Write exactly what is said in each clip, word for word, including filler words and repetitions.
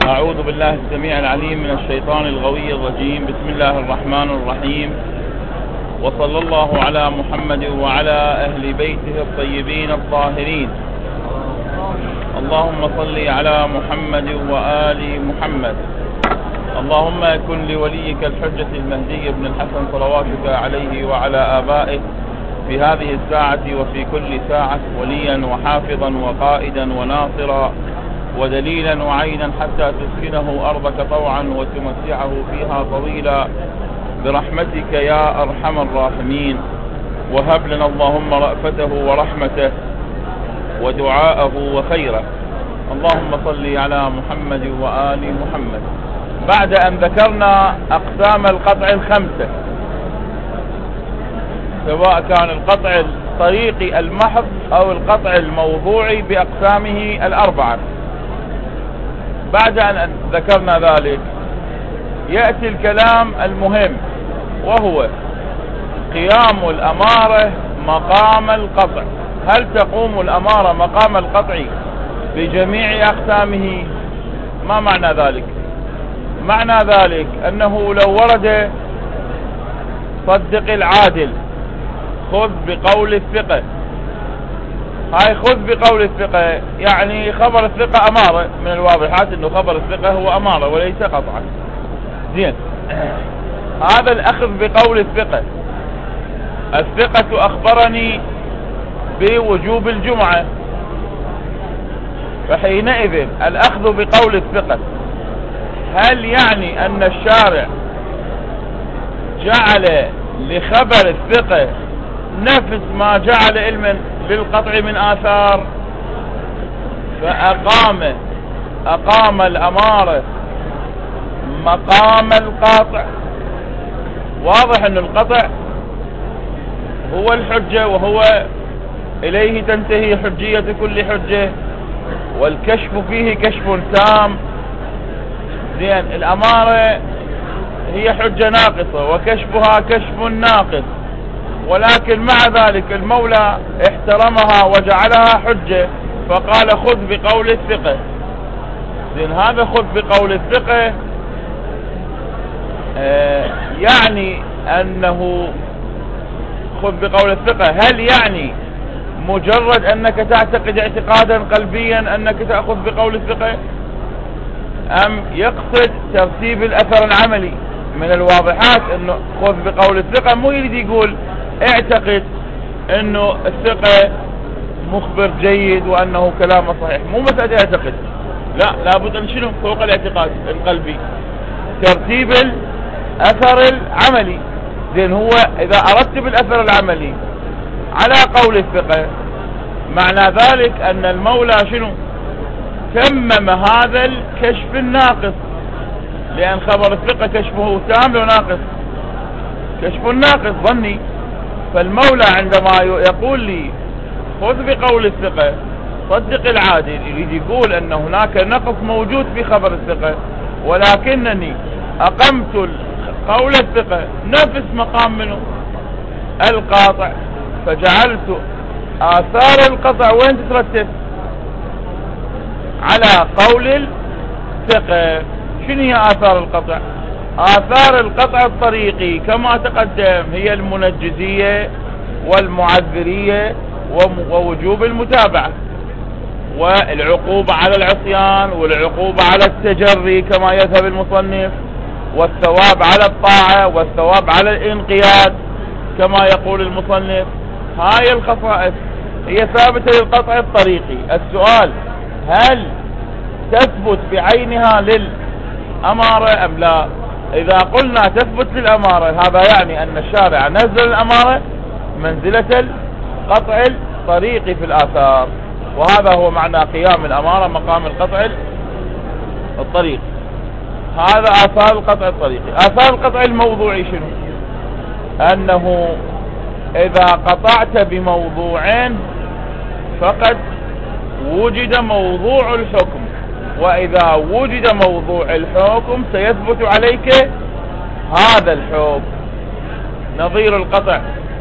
أعوذ بالله السميع العليم من الشيطان الغوي الرجيم. بسم الله الرحمن الرحيم، وصلى الله على محمد وعلى أهل بيته الطيبين الطاهرين. اللهم صل على محمد وآل محمد. اللهم كن لوليك الحجة المهدي بن الحسن صلواتك عليه وعلى آبائه في هذه الساعة وفي كل ساعة وليا وحافظا وقائدا وناصرا ودليلا وعينا حتى تسكنه أرضك طوعا وتمتعه فيها طويلا برحمتك يا أرحم الراحمين. وهب لنا اللهم رأفته ورحمته ودعاءه وخيره. اللهم صل على محمد وآل محمد. بعد أن ذكرنا أقسام القطع الخمسة، سواء كان القطع الطريقي المحض أو القطع الموضوعي بأقسامه الأربعة، بعد أن ذكرنا ذلك يأتي الكلام المهم، وهو قيام الأمارة مقام القطع. هل تقوم الأمارة مقام القطع بجميع أقسامه؟ ما معنى ذلك؟ معنى ذلك أنه لو ورد صدق العادل، خذ بقول الثقة، هاي خذ بقول الثقة يعني خبر الثقة أمارة، من الواضحات أنه خبر الثقة هو أمارة وليس قطعا. زين، هذا الأخذ بقول الثقة. الثقة أخبرني بوجوب الجمعة، فحينئذ الأخذ بقول الثقة هل يعني أن الشارع جعل لخبر الثقة نفس ما جعل علما للقطع من آثار، فأقام أقام الأمارة مقام القاطع؟ واضح أن القطع هو الحجة، وهو إليه تنتهي حجية كل حجة، والكشف فيه كشف تام. زين، الأمارة هي حجة ناقصة وكشفها كشف ناقص، ولكن مع ذلك المولى احترمها وجعلها حجة فقال خذ بقول الثقة. زين، هذا خذ بقول الثقة آه يعني أنه خذ بقول الثقة، هل يعني مجرد أنك تعتقد اعتقادا قلبيا أنك تأخذ بقول الثقة، أم يقصد ترتيب الأثر العملي؟ من الواضحات أنه خذ بقول الثقة مو يريد يقول اعتقد أنه الثقة مخبر جيد وأنه كلامه صحيح، مو مسألة اعتقد، لا، لابد أن شنو فوق الاعتقاد القلبي ترتيب الأثر العملي. زين، هو إذا أرتب الأثر العملي على قول الثقة معنى ذلك أن المولى شنو تمم هذا الكشف الناقص، لأن خبر الثقة كشفه تام لو ناقص؟ كشف ناقص ظني. فالمولى عندما يقول لي خذ بقول الثقة صدق العادل، يريد يقول أن هناك نقص موجود في خبر الثقة، ولكنني أقمت قول الثقة نفس مقام منه القاطع، فجعلت آثار القطع وين تترتب؟ على قول الثقة. شنو هي آثار القطع؟ آثار القطع الطريقي كما تقدم هي المنجزية والمعذرية ووجوب المتابعة، والعقوبة على العصيان، والعقوبة على التجري كما يذهب المصنف، والثواب على الطاعة، والثواب على الانقياد كما يقول المصنف. هاي الخصائص هي ثابتة للقطع الطريقي. السؤال هل تثبت بعينها للأمارة أم لا؟ إذا قلنا تثبت للأمارة هذا يعني أن الشارع نزل الأمارة منزلة القطع الطريقي في الآثار، وهذا هو معنى قيام الأمارة مقام القطع الطريقي. هذا آثار القطع الطريقي. آثار القطع الموضوعي شنو؟ أنه إذا قطعت بموضوعين فقد وجد موضوع الحكم، وإذا وجد موضوع الحكم سيثبت عليك هذا الحكم. نظير القطع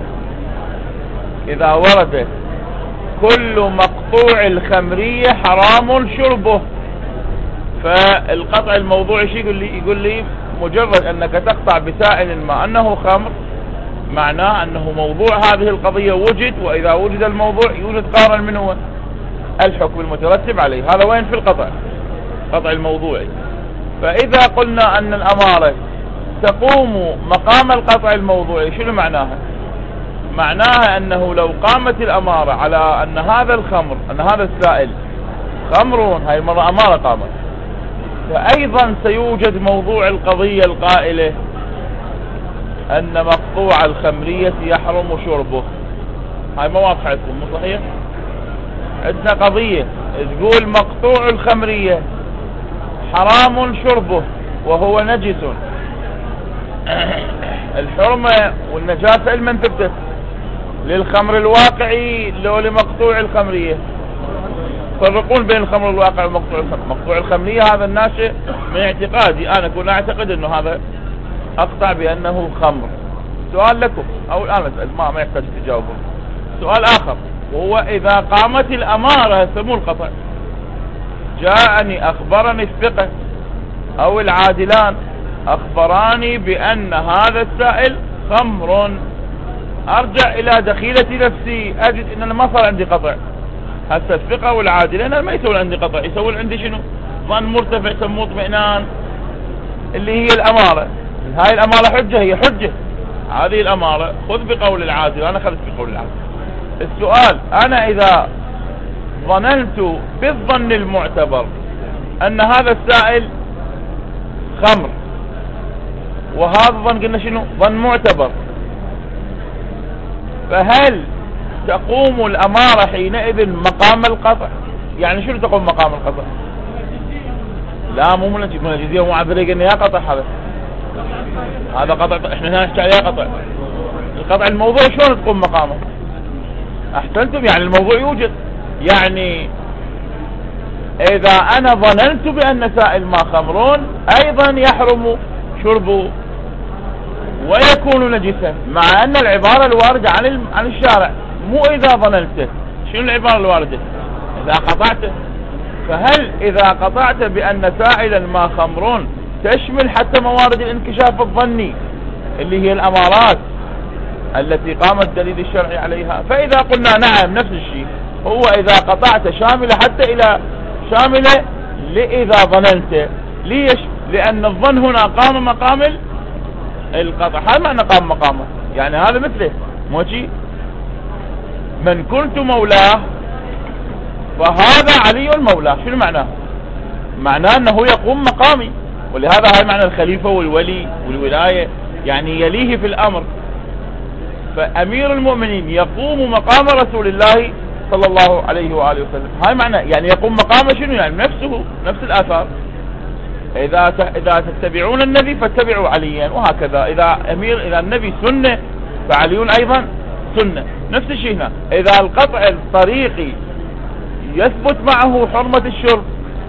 إذا ورد كل مقطوع الخمرية حرام شربه، فالقطع الموضوعي شو يقول لي؟ يقول لي مجرد انك تقطع بسائل ما انه خمر معناه انه موضوع هذه القضية وجد، واذا وجد الموضوع يوجد قارن من هو الحكم المترتب عليه. هذا وين في القطع؟ قطع الموضوعي. فاذا قلنا ان الامارة تقوم مقام القطع الموضوعي شنو معناها؟ معناها انه لو قامت الامارة على ان هذا الخمر، ان هذا السائل خمر، هاي المرة امارة قامت، فايضا سيوجد موضوع القضية القائلة ان مقطوع الخمرية يحرم شربه. هاي ما واضحة عندكم؟ مو صحيح؟ عندنا قضية تقول مقطوع الخمرية حرام شربه وهو نجس. الحرمة والنجاسة لمن تثبت؟ للخمر الواقعي لو لمقطوع الخمرية؟ فرقون بين الخمر الواقعي ومقطوع الخمر. مقطوع الخمرية هذا الناشئ من اعتقادي انا كنت اعتقد انه هذا اقطع بانه خمر. سؤال لكم او الان اسال ما ما يحتاج تجاوبون. سؤال اخر وهو اذا قامت الامارة سمو القطع، جاءني اخبرني الثقة او العادلان اخبراني بان هذا السائل خمر، ارجع الى دخيلة نفسي اجد ان انا ما صار عندي قطع. هسه الثقة والعادلين ما يسوون عندي قطع، يسوون عندي شنو؟ ظن مرتفع سموه اطمئنان اللي هي الامارة. هاي الامارة حجة، هي حجة هذه الامارة. خذ بقول العادل، انا خذت بقول العادل. السؤال انا اذا ظننت بالظن المعتبر ان هذا السائل خمر، وهذا الظن قلنا شنو؟ ظن معتبر، فهل تقوم الامارة حينئذ مقام القطع؟ يعني شنو تقوم مقام القطع؟ لا مو منجزية ومعذرية، قلنا يا قطع هذا هذا قطع، احنا هنا نحكي عليه قطع. القطع الموضوع شلون تقوم مقامه؟ احسنتم، يعني الموضوع يوجد. يعني اذا انا ظننت بان سائل ما خمرون ايضا يحرم شربه ويكون نجسا، مع ان العبارة الواردة عن عن الشارع مو اذا ظننته. شنو العبارة الواردة؟ اذا قطعته. فهل اذا قطعت بان سائلا ما خمرون تشمل حتى موارد الانكشاف الظني اللي هي الامارات التي قام الدليل الشرعي عليها؟ فاذا قلنا نعم نفس الشيء، هو اذا قطعت شاملة حتى الى شاملة لاذا ظننت. ليش؟ لان الظن هنا قام مقام القطع. هذا معنى قام مقامه، يعني هذا مثله موجي من كنت مولاه فهذا علي مولاه. شنو معناه؟ معناه انه يقوم مقامي، ولهذا هاي معنى الخليفة والولي والولاية، يعني يليه في الامر. فامير المؤمنين يقوم مقام رسول الله صلى الله عليه وآله وسلم. هاي معنى يعني يقوم مقامه شنو؟ يعني نفسه، نفس الاثار. اذا اذا تتبعون النبي فاتبعوا عليا، وهكذا. اذا امير اذا النبي سنة فعلي ايضا سنة. نفس الشيء هنا، اذا القطع الطريقي يثبت معه حرمة الشرب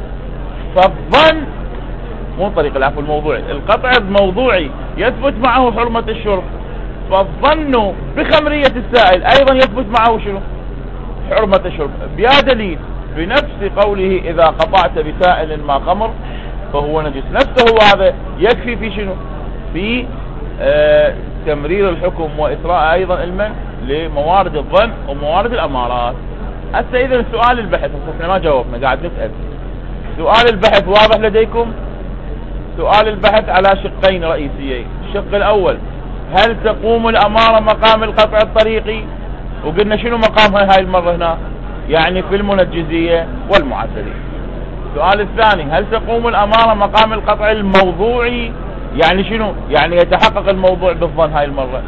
فالظن مو طريق العفو الموضوعي، القطع الموضوعي يثبت معه حرمة الشرب، فالظن بخمرية السائل ايضا يثبت معه شنو؟ حرمة الشرب. بيا دليل بنفس قوله اذا قطعت بسائل ما خمر فهو نجس، نفسه هذا يكفي في شنو؟ في آه تمرير الحكم وإسراء ايضا علما لموارد الظن وموارد الامارات. هسه اذا سؤال البحث، احنا ما جاوبنا قاعد نسأل. سؤال البحث واضح لديكم؟ سؤال البحث على شقين رئيسيين. الشق الاول، هل تقوم الامارة مقام القطع الطريقي؟ وقلنا شنو مقامها هاي المرة هنا؟ يعني في المنجزية والمعسلية. السؤال الثاني، هل تقوم الامارة مقام القطع الموضوعي؟ يعني شنو؟ يعني يتحقق الموضوع بالظن هاي المرة.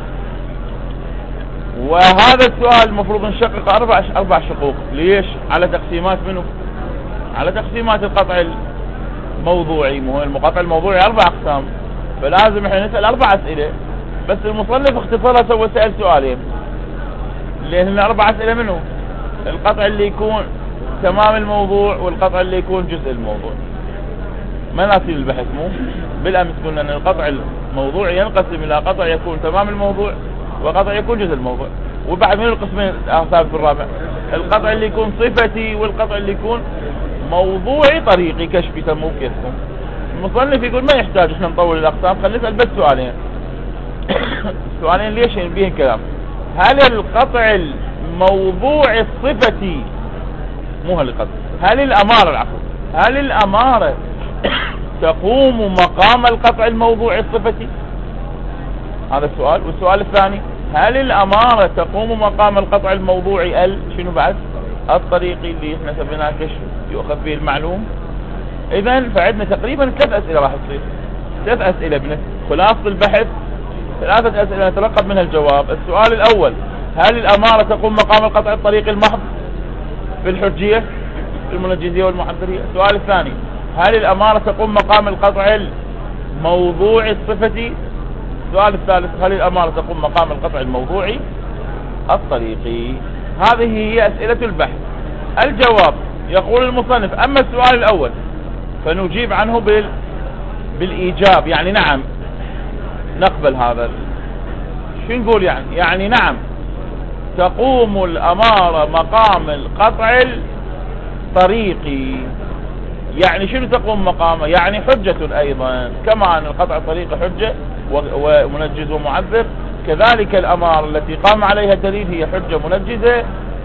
وهذا السؤال المفروض نشقق اربع اربع شقوق. ليش؟ على تقسيمات منه؟ على تقسيمات القطع الموضوعي. مو القطع الموضوعي اربع اقسام، فلازم احنا نسأل اربع اسئلة. بس المصنف اختصرها سوى سأل سؤالين، لان اربع اسئلة منه؟ القطع اللي يكون تمام الموضوع والقطع اللي يكون جزء الموضوع. ما ناسي البحث مو؟ بالامس قلنا ان القطع الموضوعي ينقسم الى قطع يكون تمام الموضوع وقطع يكون جزء الموضوع. وبعد من القسمين الاقسام في الرابع؟ القطع اللي يكون صفتي والقطع اللي يكون موضوعي طريقي كشف يسموه كيفكم. المصنف يقول ما يحتاج احنا نطول الاقسام، خلينا نسأل بس سؤالين. سؤالين ليش بيهم كلام. هل القطع الموضوع الصفتي مو هل القطع هل الامارة العفو هل الامارة تقوم مقام القطع الموضوع الصفتي؟ هذا السؤال. والسؤال الثاني، هل الامارة تقوم مقام القطع الموضوعي ال شنو بعد الطريقي اللي احنا سميناه كشف يؤخذ به المعلوم؟ اذا فعندنا تقريبا ثلاث اسئله راح تصير، ثلاث اسئله ابن خلاصه البحث، ثلاثه اسئله نترقب منها الجواب. السؤال الاول، هل الاماره تقوم مقام القطع الطريقي المحض في الحجيه في المنجزيه والمحذريه؟ السؤال الثاني، هل الاماره تقوم مقام القطع الموضوعي الصفتي؟ السؤال الثالث، هل الاماره تقوم مقام القطع الموضوعي الطريقي؟ هذه هي اسئله البحث. الجواب يقول المصنف: اما السؤال الاول فنجيب عنه بال... بالايجاب، يعني نعم نقبل هذا. شو نقول يعني؟ يعني نعم تقوم الامارة مقام القطع الطريقي. يعني شنو تقوم مقامه؟ يعني حجة ايضا، كما ان القطع الطريقي حجة ومنجز ومعذر، كذلك الامارة التي قام عليها الدليل هي حجة منجزة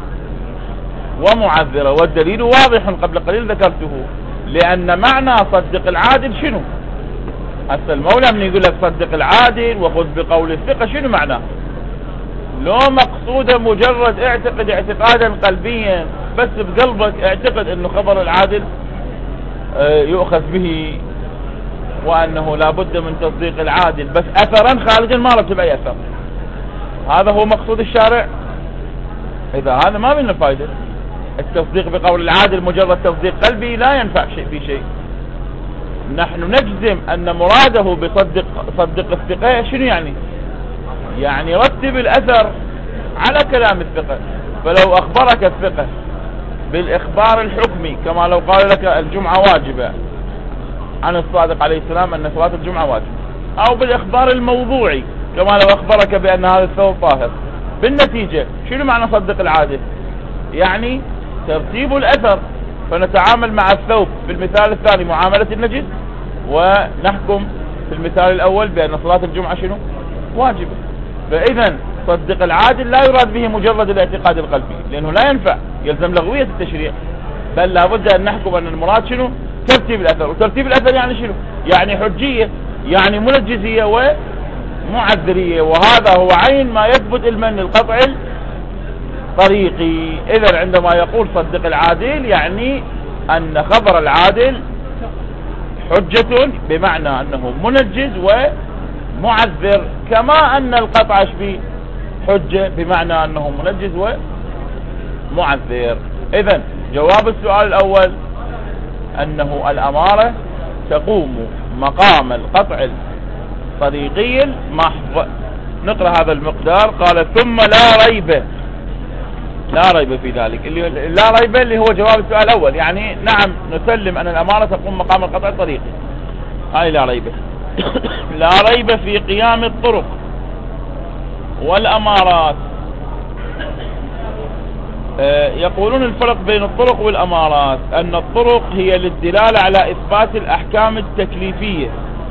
ومعذرة. والدليل واضح قبل قليل ذكرته، لأن معنى صدق العادل شنو؟ هسه المولى من يقول لك صدق العادل وخذ بقول الثقة، شنو معناه؟ لو مقصوده مجرد اعتقد اعتقادا قلبيا، بس بقلبك اعتقد انه خبر العادل يؤخذ به وانه لابد من تصديق العادل، بس اثرا خارجا ما رتب اي اثر. هذا هو مقصود الشارع. اذا هذا ما منه فائدة. التصديق بقول العادل مجرد تصديق قلبي لا ينفع شيء في شيء. نحن نجزم ان مراده بصدق صدق الثقة شنو يعني؟ يعني رتب الاثر على كلام الثقة. فلو اخبرك الثقة بالاخبار الحكمي كما لو قال لك الجمعة واجبة عن الصادق عليه السلام ان صلاة الجمعة واجبة، او بالاخبار الموضوعي كما لو اخبرك بان هذا الثوب طاهر، بالنتيجة شنو معنى صدق العادل؟ يعني ترتيب الاثر. فنتعامل مع الثوب في المثال الثاني معاملة النجس، ونحكم في المثال الاول بان صلاة الجمعة شنو؟ واجبة. فاذا صدق العادل لا يراد به مجرد الاعتقاد القلبي، لانه لا ينفع، يلزم لغوية التشريع، بل لابد ان نحكم ان المراد شنو؟ ترتيب الاثر. وترتيب الاثر يعني شنو؟ يعني حجية، يعني منجزية ومعذرية، وهذا هو عين ما يثبت المن القطع طريقي. اذا عندما يقول صدق العادل يعني ان خبر العادل حجة، بمعنى انه منجز ومعذر، كما ان القطع شبيه حجة بمعنى انه منجز ومعذر. اذا جواب السؤال الاول انه الامارة تقوم مقام القطع الطريقي المحض. نقرأ هذا المقدار. قال: ثم لا ريب، لا ريب في ذلك. اللي لا ريب اللي هو جواب السؤال الاول، يعني نعم نسلم ان الامارة تقوم مقام القطع الطريقي، هاي لا ريب. لا ريب في قيام الطرق والامارات. يقولون الفرق بين الطرق والامارات ان الطرق هي للدلالة على اثبات الاحكام التكليفية.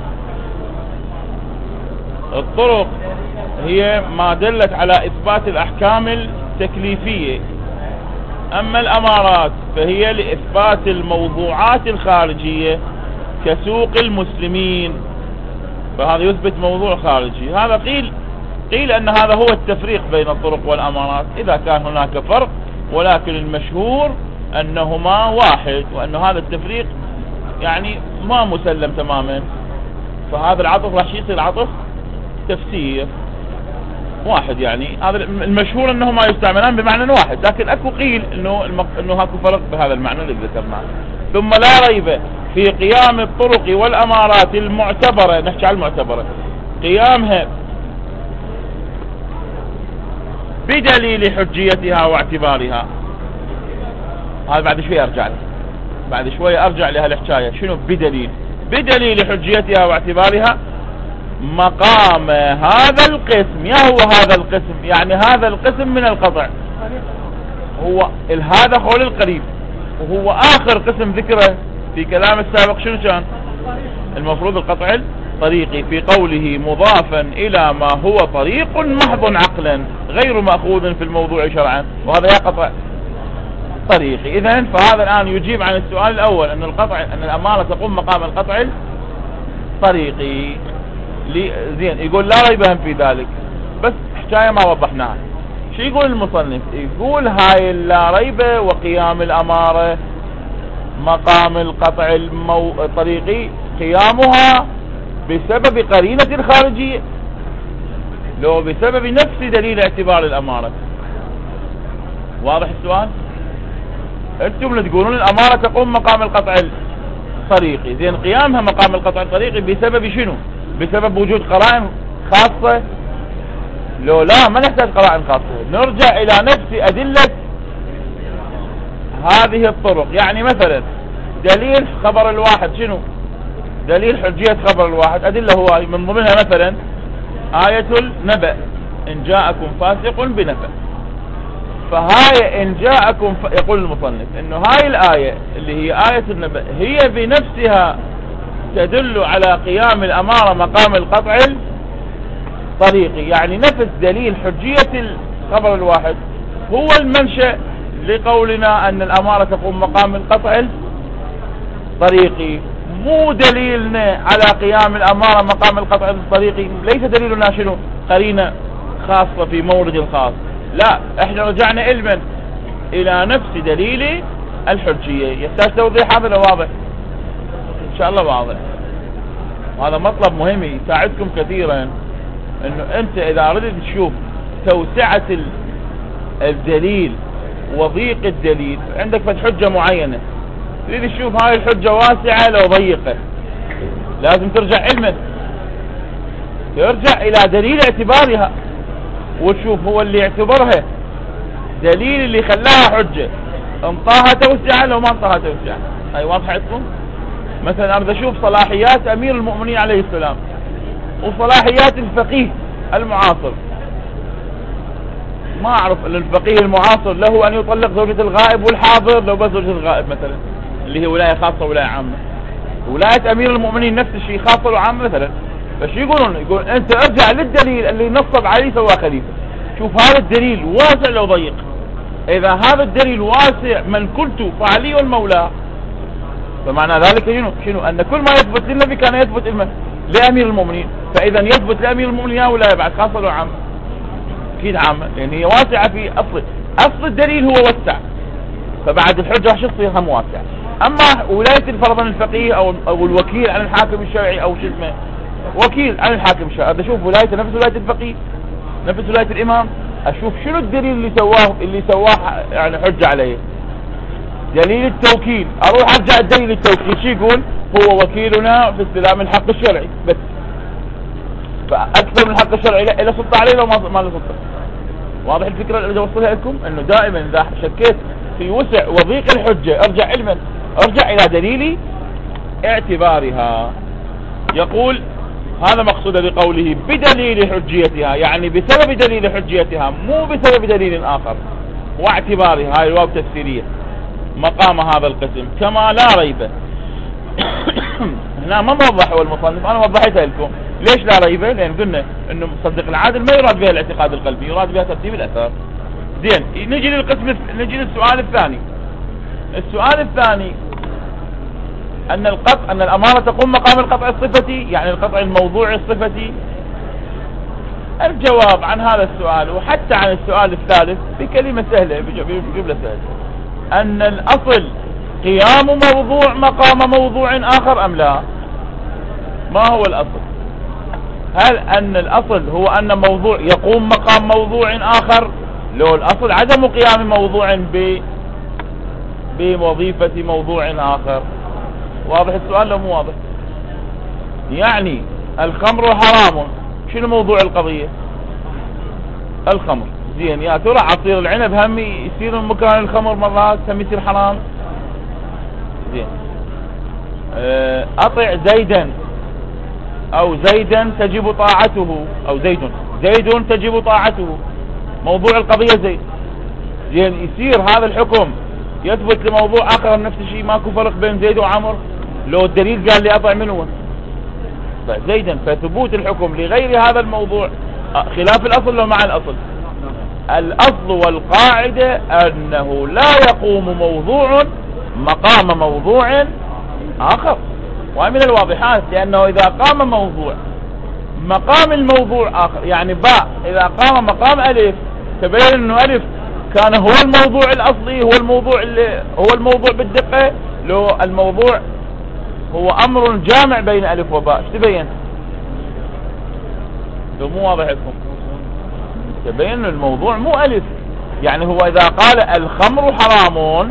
الطرق هي ما دلت على اثبات الاحكام التكليفية، اما الامارات فهي لاثبات الموضوعات الخارجية كسوق المسلمين، فهذا يثبت موضوع خارجي. هذا قيل قيل ان هذا هو التفريق بين الطرق والامارات، اذا كان هناك فرق، ولكن المشهور انهما واحد، وان هذا التفريق يعني ما مسلم تماما. فهذا العطف راح يصير عطف تفسير واحد، يعني هذا المشهور انهما يستعملان بمعنى واحد، لكن اكو قيل انه المق... انه هاكو فرق بهذا المعنى اللي ذكرناه. ثم لا ريب في قيام الطرق والامارات المعتبرة، نحكي عن المعتبرة، قيامها بدليل حجيتها واعتبارها. هذا بعد شوي ارجع له، بعد شوي ارجع لهالحكاية. شنو بدليل؟ بدليل حجيتها واعتبارها مقام هذا القسم. يا هو هذا القسم؟ يعني هذا القسم من القطع، هو هذا قول القريب، وهو آخر قسم ذكره في كلام السابق شنو كان؟ المفروض القطع الطريقي في قوله مضافا إلى ما هو طريق محض عقلا غير مأخوذ في الموضوع شرعا، وهذا يا قطع طريقي. إذن فهذا الآن يجيب عن السؤال الأول أن القطع أن الأمارة تقوم مقام القطع الطريقي. زين، يقول لا ريب في ذلك، بس حكاية ما وضحناها. شو يقول المصنف؟ يقول هاي اللا ريب وقيام الأمارة مقام القطع الطريقي قيامها بسبب قرينة خارجية، لو بسبب نفس دليل اعتبار الأمارة. واضح السؤال؟ انتم اللي تقولون الأمارة تقوم مقام القطع الطريقي، زين قيامها مقام القطع الطريقي بسبب شنو؟ بسبب وجود قرائن خاصة؟ لو لا، ما نحتاج قرائن خاصة، نرجع إلى نفس أدلة هذه الطرق. يعني مثلا دليل خبر الواحد شنو؟ دليل حجية خبر الواحد أدلة هو من ضمنها مثلا آية النبأ، إن جاءكم فاسق بنبأ. فهاي إن جاءكم ف... يقول المصنف إنه هاي الآية اللي هي آية النبأ هي بنفسها تدل على قيام الأمارة مقام القطع الطريقي، يعني نفس دليل حجية الخبر الواحد هو المنشأ لقولنا أن الأمارة تقوم مقام القطع الطريقي. مو دليلنا على قيام الأمارة مقام القطع الطريقي، ليس دليلنا شنو؟ قرينة خاصة في مورد الخاص، لا، احنا رجعنا علما إلى نفس دليل الحجية. يحتاج توضيح هذا لو واضح؟ إن شاء الله واضح. هذا مطلب مهم يساعدكم كثيرا، انه انت اذا ردت تشوف توسعة الدليل وضيق الدليل، عندك حجة معينة تريد تشوف هاي الحجة واسعة لو ضيقة، لازم ترجع علما، ترجع الى دليل اعتبارها وتشوف هو اللي يعتبرها دليل اللي خلاها حجة، انطاها توسعة لو ما انطاها توسعة. هاي واضحة عندكم؟ مثلا أريد أشوف صلاحيات أمير المؤمنين عليه السلام وصلاحيات الفقيه المعاصر، ما أعرف أن الفقيه المعاصر له أن يطلق زوجة الغائب والحاضر لو بس زوجة الغائب مثلا، اللي هي ولاية خاصة ولاية عامة. ولاية أمير المؤمنين نفس الشيء، خاصة وعامة مثلا. فش يقولون؟ يقول أنت ارجع للدليل اللي نصب عليه سوى خليفة، شوف هذا الدليل واسع لو ضيق. إذا هذا الدليل واسع من قلت فعلي المولى، فمعنى ذلك شنو؟ شنو؟ أن كل ما يثبت للنبي كان يثبت إلمه لأمير المؤمنين، فإذا يثبت لأمير المؤمنين يا ولاية بعد خاصة ولا عامة؟ أكيد عامة، لأن هي واسعة في أصل أصل الدليل هو وسع، فبعد الحجة راح تصير هم واسعة. أما ولاية فرضا الفقيه أو أو الوكيل عن الحاكم الشرعي أو شو اسمه وكيل عن الحاكم الشرعي، هذا شوف ولايته نفس ولاية الفقيه، نفس ولاية الإمام، أشوف شنو الدليل اللي سواه اللي سواه يعني حجة عليه. دليل التوكيل، اروح ارجع الدليل التوكيل شو يقول؟ هو وكيلنا في استلام الحق الشرعي بس، فاكثر من الحق الشرعي له سلطه عليه لو ما له سلطه. واضح الفكره اللي اوصلها لكم؟ انه دائما اذا شكيت في وسع وضيق الحجه ارجع علما، ارجع الى دليل اعتبارها. يقول هذا مقصود بقوله بدليل حجيتها، يعني بسبب دليل حجيتها مو بسبب دليل اخر واعتبارها. هاي الواو تفسيريه مقام هذا القسم كما لا ريب. هنا ما موضح هو المصنف، انا وضحتها لكم. ليش لا ريب؟ لان قلنا انه مصدق العادل ما يراد بها الاعتقاد القلبي، يراد بها ترتيب الاثار. زين، نجي للقسم، نجي للسؤال الثاني. السؤال الثاني ان القطع ان الاماره تقوم مقام القطع الصفتي، يعني القطع الموضوعي الصفتي. الجواب عن هذا السؤال وحتى عن السؤال الثالث بكلمه سهله، بجمله سهله، أن الأصل قيام موضوع مقام موضوع آخر أم لا؟ ما هو الأصل؟ هل أن الأصل هو أن موضوع يقوم مقام موضوع آخر؟ لو الأصل عدم قيام موضوع ب بوظيفة موضوع آخر. واضح السؤال لو مو واضح؟ يعني الخمر حرام، شنو موضوع القضية؟ الخمر. زين، يا ترى عصير العنب هم يصير من مكان الخمر مرات هم يصير حرام؟ زين، اطع زيدا او زيدا تجب طاعته، او زيد زيد تجب طاعته، موضوع القضية زيد. زين، يصير هذا الحكم يثبت لموضوع آخر نفس الشيء، ماكو فرق بين زيد وعمر. لو الدليل قال لي أطع منه زيدا، فثبوت الحكم لغير هذا الموضوع خلاف الأصل لو مع الأصل. الأصل والقاعدة أنه لا يقوم موضوع مقام موضوع آخر، ومن الواضحات لأنه إذا قام موضوع مقام الموضوع آخر، يعني باء إذا قام مقام ألف تبين أنه ألف كان هو الموضوع الأصلي، هو الموضوع اللي هو الموضوع بالدقة، لو الموضوع هو أمر جامع بين ألف وباء ايش تبين؟ لو مو واضح لكم تبين الموضوع مو ألف. يعني هو إذا قال الخمر حرام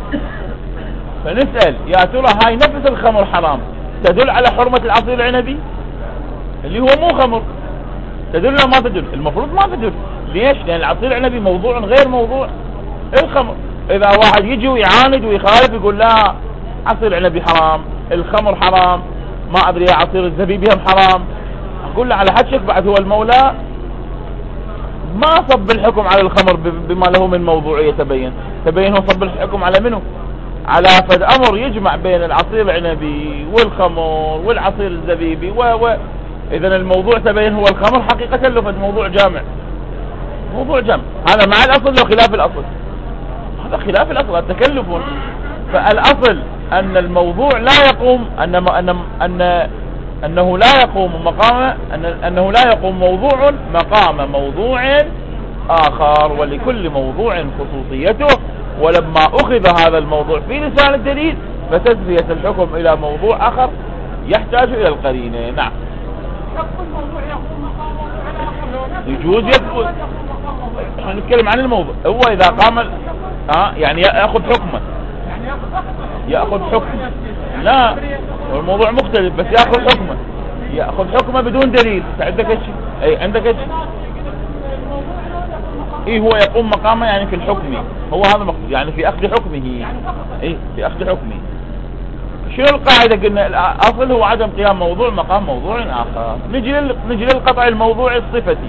فنسأل يا ترى هاي نفس الخمر حرام تدل على حرمة العصير العنبي اللي هو مو خمر؟ تدل ولا ما تدل؟ المفروض ما تدل. ليش؟ لأن العصير العنبي موضوع غير موضوع الخمر. إذا واحد يجي ويعاند ويخالف يقول لا عصير العنبي حرام، الخمر حرام، ما أدري عصير الزبيب هم حرام، أقول له على حدشك بعد هو المولى ما صب الحكم على الخمر بما له من موضوعية. تبين تبين هو صب الحكم على منه؟ على فد أمر يجمع بين العصير العنبي والخمر والعصير الزبيبي و و إذن الموضوع تبين هو الخمر حقيقة له فد موضوع جامع، موضوع جامع. هذا مع الأصل لو خلاف الأصل، هذا خلاف الأصل التكلف. فالأصل أن الموضوع لا يقوم أن أن أن أنه لا يقوم مقام أن أنه لا يقوم موضوع مقام موضوع آخر، ولكل موضوع خصوصيته. ولما أخذ هذا الموضوع في لسان الدليل فتسوية الحكم إلى موضوع آخر يحتاج إلى القرينة. نعم يجوز يثبت. نتكلم عن الموضوع. هو إذا قام ها يعني يأخذ حكمه، يأخذ حكمه لا والموضوع مختلف، بس يأخذ حكمه يأخذ حكمه بدون دليل. عندك ايش؟ اي عندك ايش؟ ايه هو يقوم مقامه يعني في الحكم، هو هذا مقصود يعني في أخذ حكمه. ايه في أخذ حكمه. شنو القاعدة؟ قلنا الأصل هو عدم قيام موضوع مقام موضوع آخر. نجي نجي للقطع الموضوع الصفتي.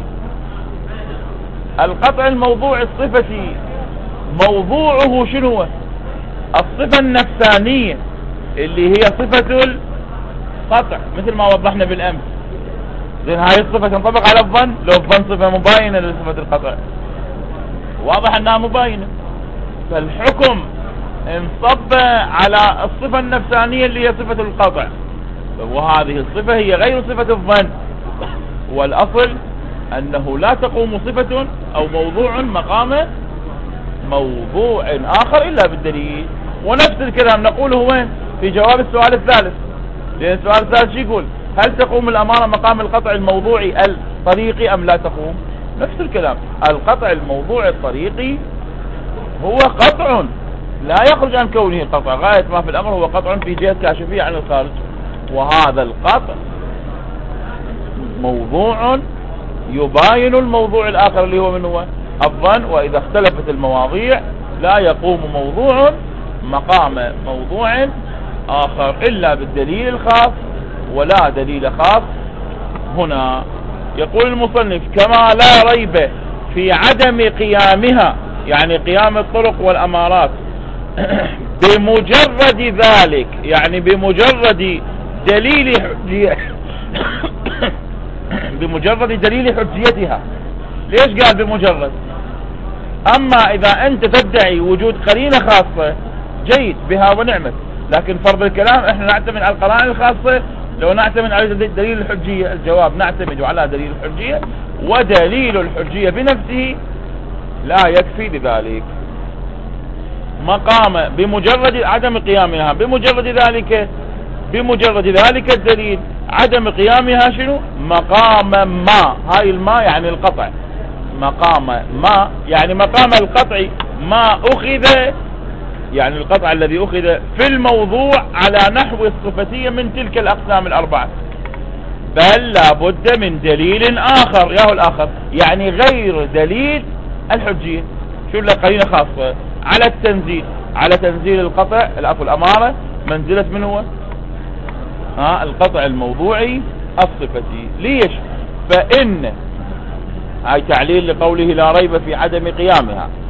القطع الموضوع الصفتي موضوعه شنو هو؟ الصفة النفسانية اللي هي صفة القطع، مثل ما وضحنا بالأمس. لأن هاي الصفة تنطبق على الظن، لو الظن صفة مباينة لصفة القطع واضح أنها مباينة، فالحكم انصب على الصفة النفسانية اللي هي صفة القطع، وهذه الصفة هي غير صفة الظن. والأصل أنه لا تقوم صفة أو موضوع مقام موضوع آخر إلا بالدليل. ونفس الكلام نقوله وين؟ في جواب السؤال الثالث. لأن السؤال الثالث شو يقول؟ هل تقوم الأمارة مقام القطع الموضوعي الطريقي أم لا تقوم؟ نفس الكلام. القطع الموضوع الطريقي هو قطع لا يخرج عن كونه قطع، غاية ما في الأمر هو قطع في جهة كاشفية عن الخارج. وهذا القطع موضوع يباين الموضوع الآخر اللي هو من هو الظن. وإذا اختلفت المواضيع لا يقوم موضوع مقام موضوع آخر إلا بالدليل الخاص، ولا دليل خاص هنا. يقول المصنف كما لا ريب في عدم قيامها، يعني قيام الطرق والأمارات بمجرد ذلك، يعني بمجرد دليل حجية بمجرد دليل حجيتها. ليش قال بمجرد؟ أما إذا أنت تدعي وجود قرينة خاصة جيد بها ونعمت، لكن فرض الكلام احنا نعتمد على القرائن الخاصة. لو نعتمد على دليل الحجية، الجواب نعتمد على دليل الحجية، ودليل الحجية بنفسه لا يكفي لذلك. مقام بمجرد عدم قيامها، بمجرد ذلك بمجرد ذلك الدليل عدم قيامها شنو؟ مقام ما. هاي الماء يعني القطع. مقام ما يعني مقام القطع ما أخذ، يعني القطع الذي أخذ في الموضوع على نحو الصفتية من تلك الأقسام الأربعة، بل لابد من دليل آخر. ياهو الآخر يعني غير دليل الحجية. شو اللي قرينة خاصة على التنزيل، على تنزيل القطع الأف الأمارة منزلة من هو؟ ها القطع الموضوعي الصفتي. ليش؟ فإن هاي تعليل لقوله لا ريب في عدم قيامها.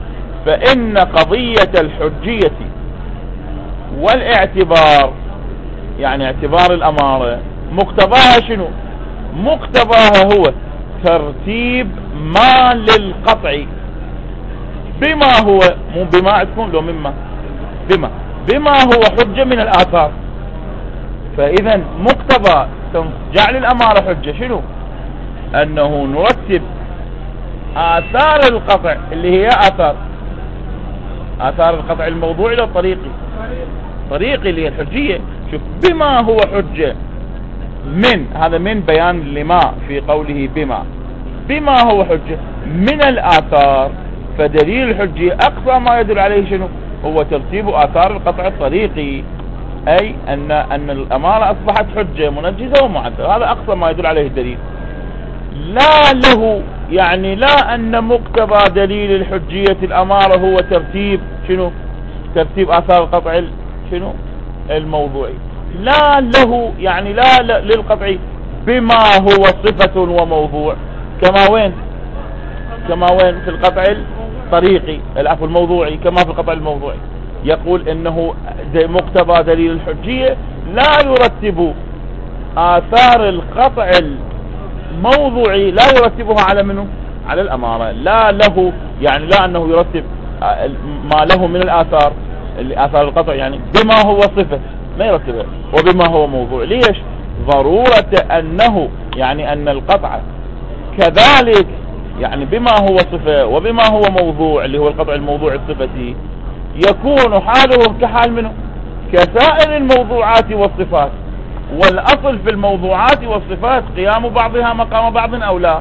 فإن قضية الحجية والاعتبار، يعني اعتبار الأمارة، مقتضاها شنو؟ مقتضاها هو ترتيب ما للقطع بما هو، مو بما عندكم لو مما، بما بما هو حجة من الآثار. فإذا مقتضى جعل الأمارة حجة شنو؟ أنه نرتب آثار القطع اللي هي آثار آثار القطع الموضوعي إلى الطريقي، طريقي اللي هي الحجية. شوف بما هو حجة، من هذا من بيان لما في قوله بما، بما هو حجة من الآثار. فدليل الحجية أقصى ما يدل عليه شنو؟ هو ترتيب آثار القطع الطريقي، أي أن أن الأمارة أصبحت حجة منجزة ومعدلة. هذا أقصى ما يدل عليه الدليل. لا له، يعني لا أن مقتضى دليل الحجية الأمارة هو ترتيب شنو؟ ترتيب آثار القطع شنو؟ الموضوعي. لا له، يعني لا للقطع بما هو صفة وموضوع، كما وين؟ كما وين في القطع الطريقي، العفو الموضوعي، كما في القطع الموضوعي. يقول إنه مقتضى دليل الحجية لا يرتب آثار القطع الموضوعي، لا يرتبها على منه؟ على الأمارة. لا له، يعني لا أنه يرتب ما له من الآثار، آثار القطع يعني بما هو صفة، ما يرتبها، وبما هو موضوع. ليش؟ ضرورة أنه، يعني أن القطع كذلك، يعني بما هو صفة وبما هو موضوع اللي هو القطع الموضوع الصفتي، يكون حاله كحال منه كسائر الموضوعات والصفات. والأصل في الموضوعات والصفات قيام بعضها مقام بعض أو لا.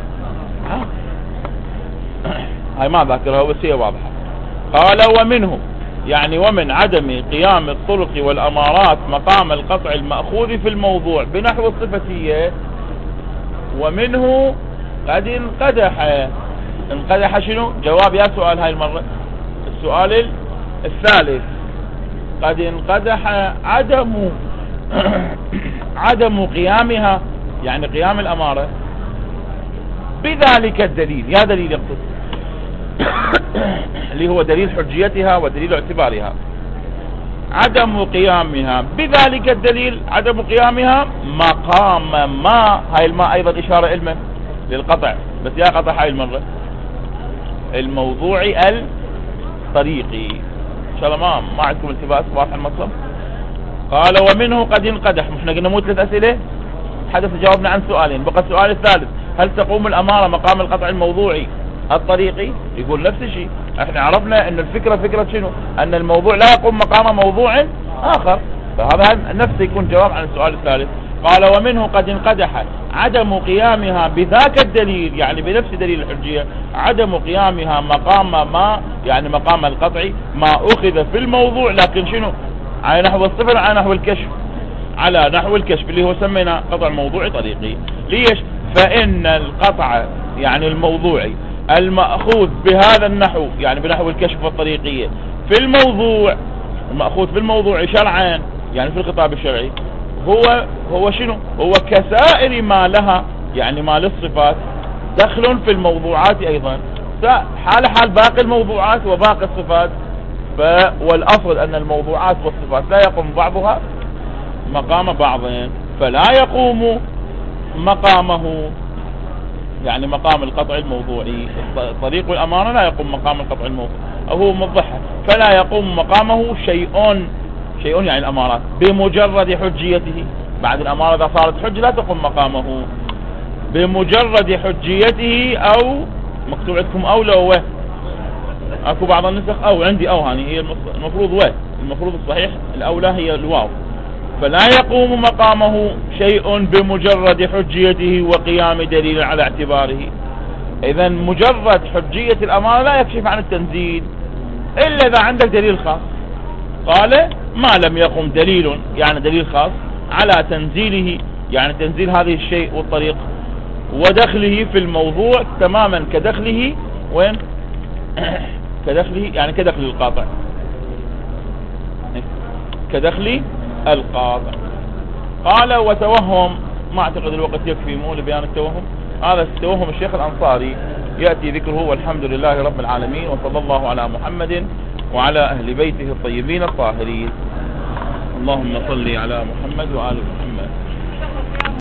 هاي ما ذاكرها بس هي واضحة. قال ومنه، يعني ومن عدم قيام الطرق والأمارات مقام القطع المأخوذ في الموضوع بنحو الصفتية، ومنه قد انقدح. انقدح شنو؟ جواب يا سؤال هاي المرة، السؤال الثالث. قد انقدح عدم عدم قيامها، يعني قيام الأمارة بذلك الدليل. يا دليل يقصد اللي هو دليل حجيتها ودليل اعتبارها. عدم قيامها بذلك الدليل، عدم قيامها مقام ما، هاي الماء أيضا إشارة علما للقطع، بس يا قطع هاي المرة الموضوعي الطريقي. إن شاء الله ما ما عندكم التباس واضح المطلب. قال ومنه قد انقدح. احنا قلنا مو ثلاث أسئلة، حدث جاوبنا عن سؤالين، بقى السؤال الثالث: هل تقوم الأمارة مقام القطع الموضوعي الطريقي؟ يقول نفس الشيء. احنا عرفنا ان الفكرة فكرة شنو؟ ان الموضوع لا يقوم مقام موضوع آخر، فهذا نفسه يكون جواب عن السؤال الثالث. قال ومنه قد انقدح عدم قيامها بذاك الدليل، يعني بنفس دليل الحجية، عدم قيامها مقام ما، يعني مقام القطع ما أخذ في الموضوع، لكن شنو؟ على نحو الصفر، على نحو الكشف، على نحو الكشف اللي هو سمينا قطع موضوعي طريقي. ليش؟ فإن القطع يعني الموضوعي المأخوذ بهذا النحو، يعني بنحو الكشف والطريقية في الموضوع، المأخوذ في الموضوع شرعا يعني في الخطاب الشرعي، هو هو شنو؟ هو كسائر ما لها، يعني ما للصفات دخل في الموضوعات أيضا، حال حال باقي الموضوعات وباقي الصفات. والأصل أن الموضوعات والصفات لا يقوم بعضها مقام بعض، فلا يقوم مقامه، يعني مقام القطع الموضوعي. طريق الأمانة لا يقوم مقام القطع الموضوعي، هو موضحها، فلا يقوم مقامه شيء، شيء يعني الأمارات بمجرد حجيته. بعد الأمارة إذا صارت حج لا تقوم مقامه بمجرد حجيته، أو مكتوب عندكم أو لو وه، أكو بعض النسخ أو، عندي أو، هاني هي المفروض وه، المفروض الصحيح الأولى هي الواو. فلا يقوم مقامه شيء بمجرد حجيته وقيام دليل على اعتباره. إذا مجرد حجية الأمانة لا يكشف عن التنزيل إلا إذا عندك دليل خاص. قال ما لم يقم دليل، يعني دليل خاص على تنزيله، يعني تنزيل هذه الشيء والطريق ودخله في الموضوع تماما كدخله وين؟ كدخله يعني كدخل القاطع، كدخل القاطع. قال وتوهم، ما اعتقد الوقت يكفي مو لبيان التوهم، هذا التوهم الشيخ الأنصاري يأتي ذكره. والحمد لله رب العالمين، وصلى الله على محمد وعلى أهل بيته الطيبين الطاهرين. اللهم صل على محمد وآل محمد.